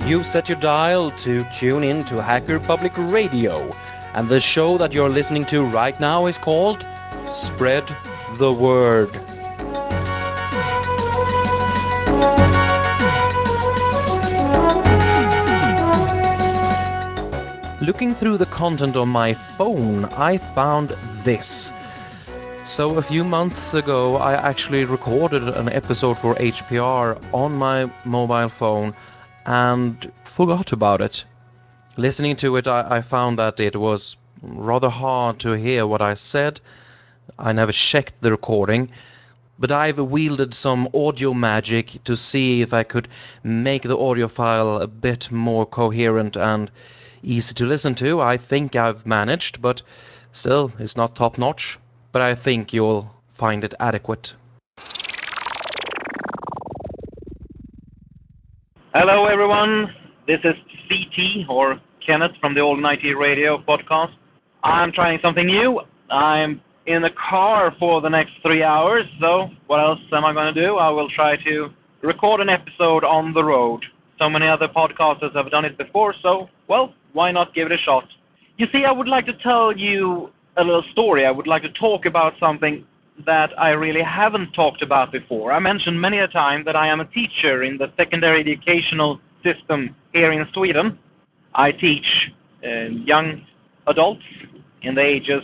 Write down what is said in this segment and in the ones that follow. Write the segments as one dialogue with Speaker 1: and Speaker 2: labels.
Speaker 1: You've set your dial to tune in to Hacker Public Radio, and the show that you're listening to right now is called Spread the Word. Looking through the content on my phone, I found this. So a few months ago, I actually recorded an episode for HPR on my mobile phone and forgot about it. Listening to it, I found that it was rather hard to hear what I said. I never checked the recording, but I've wielded some audio magic to see if I could make the audio file a bit more coherent and easy to listen to. I think I've managed, but still, it's not top notch. But I think you'll find it adequate.
Speaker 2: Hello, everyone. This is CT, or Kenneth from the Old 90 Radio podcast. I'm trying something new. I'm in the car for the next 3 hours, so what else am I going to do? I will try to record an episode on the road. So many other podcasters have done it before, so, well, why not give it a shot? You see, I would like to tell you a little story. I would like to talk about something that I really haven't talked about before. I mentioned many a time that I am a teacher in the secondary educational system here in Sweden. I teach young adults in the ages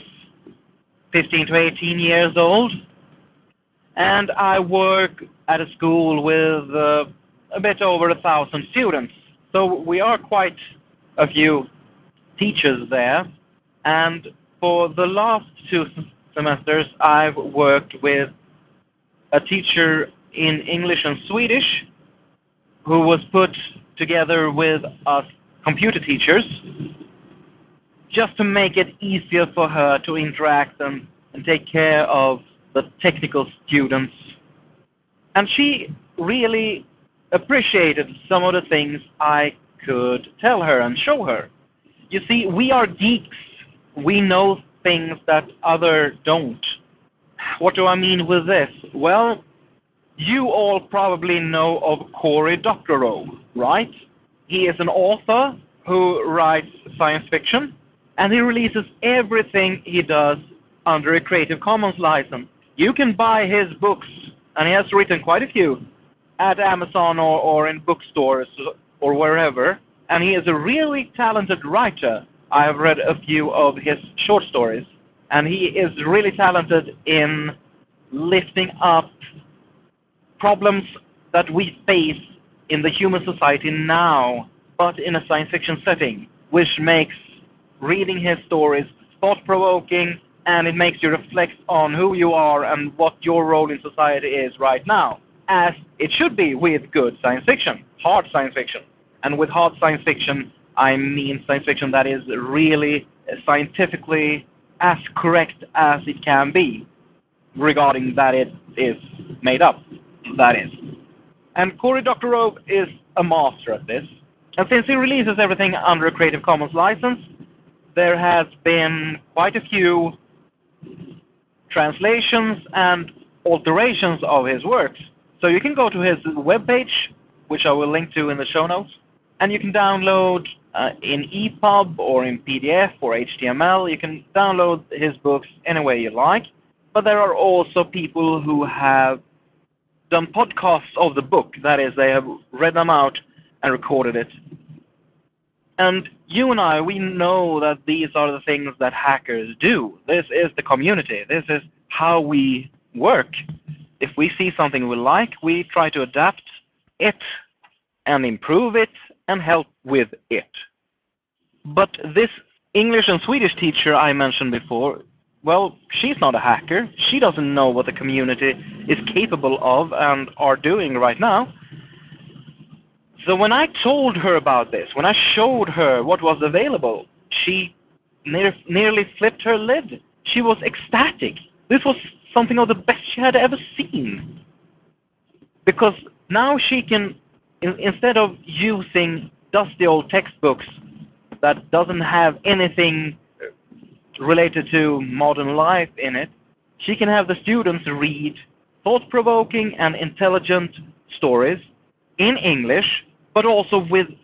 Speaker 2: 15 to 18 years old, and I work at a school with a bit over 1,000 students. So we are quite a few teachers there, and for the last two semesters I've worked with a teacher in English and Swedish who was put together with us computer teachers just to make it easier for her to interact and take care of the technical students. And she really appreciated some of the things I could tell her and show her. You see, we are geeks. We know things that others don't. What do I mean with this? Well, you all probably know of Cory Doctorow, right? He is an author who writes science fiction, and he releases everything he does under a Creative Commons license. You can buy his books, and he has written quite a few, at Amazon or in bookstores or wherever, and he is a really talented writer. I have read a few of his short stories, and he is really talented in lifting up problems that we face in the human society now, but in a science fiction setting, which makes reading his stories thought-provoking, and it makes you reflect on who you are and what your role in society is right now, as it should be with good science fiction, hard science fiction. And with hard science fiction, I mean science fiction that is really scientifically as correct as it can be, regarding that it is made up, that is. And Cory Doctorow is a master at this. And since he releases everything under a Creative Commons license, there has been quite a few translations and alterations of his works. So you can go to his webpage, which I will link to in the show notes, and you can download in EPUB or in PDF or HTML. You can download his books any way you like. But there are also people who have done podcasts of the book. That is, they have read them out and recorded it. And you and I, we know that these are the things that hackers do. This is the community. This is how we work. If we see something we like, we try to adapt it and improve it and help with it. But this English and Swedish teacher I mentioned before, well, she's not a hacker. She doesn't know what the community is capable of and are doing right now. So when I told her about this, when I showed her what was available, she nearly flipped her lid. She was ecstatic. This was something of the best she had ever seen. Because now she can, instead of using dusty old textbooks that doesn't have anything related to modern life in it, she can have the students read thought-provoking and intelligent stories in English, but also with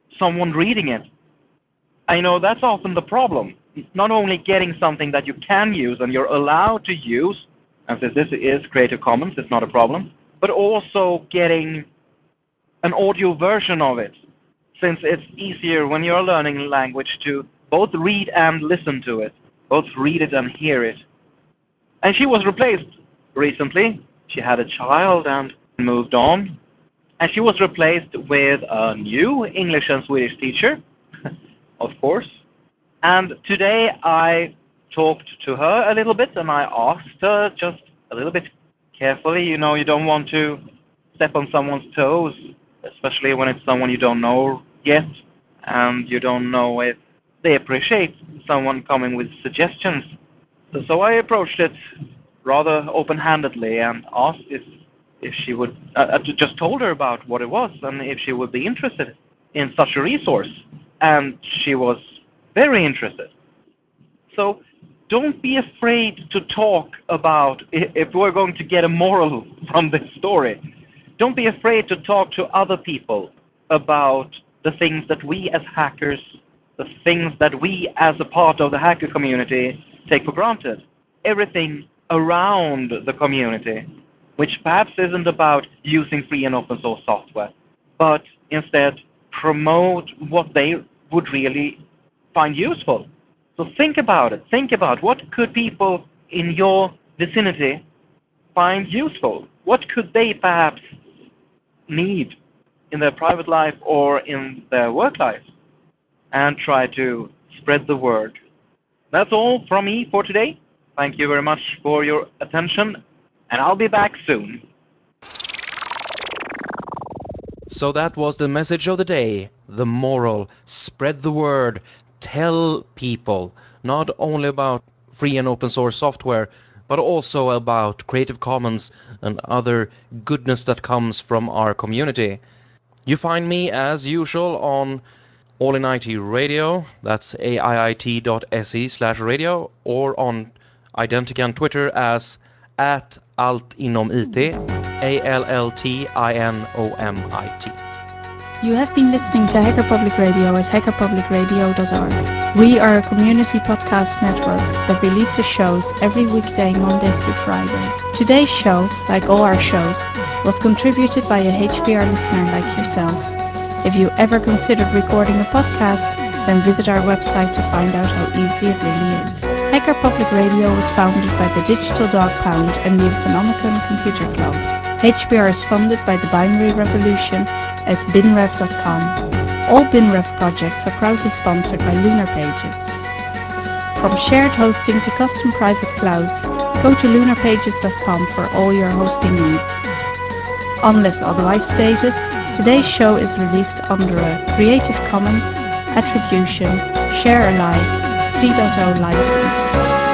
Speaker 2: someone reading it. I know that's often the problem. Not only getting something that you can use and you're allowed to use, and since this is Creative Commons, it's not a problem, but also getting an audio version of it, since it's easier when you're learning a language to both read and listen to it, both read it and hear it. And she was replaced recently. She had a child and moved on. And she was replaced with a new English and Swedish teacher, of course. And today I talked to her a little bit and I asked her just a little bit carefully. You know, you don't want to step on someone's toes, especially when it's someone you don't know yet and you don't know if they appreciate someone coming with suggestions. So I approached it rather open-handedly and asked if she would, just told her about what it was and if she would be interested in such a resource. And she was very interested. So don't be afraid to talk about, if we're going to get a moral from this story, don't be afraid to talk to other people about the things that we as hackers, the things that we as a part of the hacker community take for granted. Everything around the community, which perhaps isn't about using free and open source software, but instead promote what they would really find useful. So think about it. Think about what could people in your vicinity find useful? What could they perhaps need in their private life or in their work life? And try to spread the word. That's all from me for today. Thank you very much for your attention, and I'll be back soon.
Speaker 1: So that was the message of the day, the moral. Spread the word. Tell people not only about free and open source software, but also about Creative Commons and other goodness that comes from our community. You find me, as usual, on All in IT Radio, that's aiit.se/radio, or on Identican Twitter as @alltinomit, ALLTINOMIT.
Speaker 3: You have been listening to Hacker Public Radio at hackerpublicradio.org. We are a community podcast network that releases shows every weekday, Monday through Friday. Today's show, like all our shows, was contributed by a HPR listener like yourself. If you ever considered recording a podcast, then visit our website to find out how easy it really is. Hacker Public Radio was founded by the Digital Dog Pound and the Infonomicon Computer Club. HPR is funded by the Binary Revolution at binrev.com. All BinRev projects are proudly sponsored by Lunar Pages. From shared hosting to custom private clouds, go to lunarpages.com for all your hosting needs. Unless otherwise stated, today's show is released under a Creative Commons Attribution Share Alike 3.0 license.